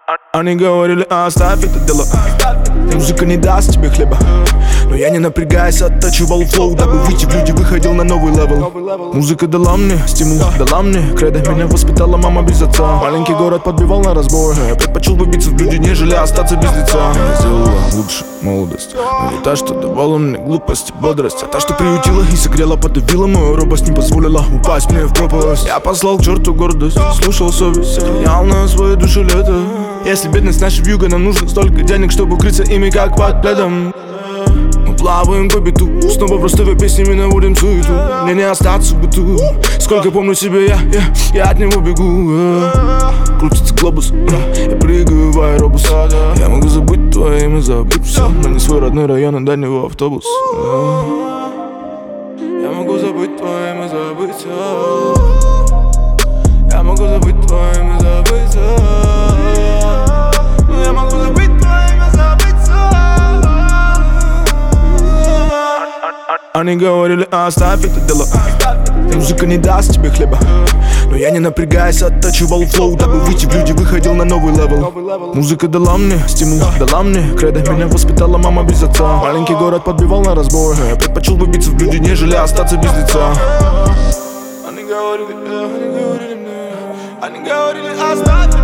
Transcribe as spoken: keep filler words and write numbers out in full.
Они говорили, оставь это дело, музыка не даст тебе хлеба. Но я не напрягаясь оттачивал флоу, дабы выйти в люди, выходил на новый левел. Музыка дала мне стимул, дала мне кредо. Меня воспитала мама без отца. Маленький город подбивал на разбор. Я предпочел бы биться в люди, нежели остаться без лица. Она сделала лучше молодость, но не та, что давала мне глупость и бодрость, а та, что приютила и согрела, подавила мою робость, не позволила упасть мне в пропасть. Я послал к черту гордость, слушал совесть, сохранял на своей душе лето. Если бедность наша вьюга, нам нужно столько денег, чтобы укрыться ими, как под пледом. Мы плаваем по биту, снова в Ростове песнями наводим суету. Мне не остаться в быту, сколько помню себе я, я, я от него бегу. Крутится глобус, я прыгаю в аэробус. Я могу забыть твое имя, забыть все, но не свой родной район и дальнего автобус. Я могу забыть твое имя, забыть все. Я могу забыть твое имя, забыть все. Я могу забыть твое имя, забыть все. Они говорили, оставь это дело, музыка не даст тебе хлеба. Но я не напрягаясь оттачивал флоу, дабы выйти в люди, выходил на новый левел. Музыка дала мне стимул, дала мне кредо. Меня воспитала мама без отца. Маленький город подбивал на разбор. Я предпочел бы биться в люди, нежели остаться без лица. Они говорили, они говорили мне, они говорили, оставь.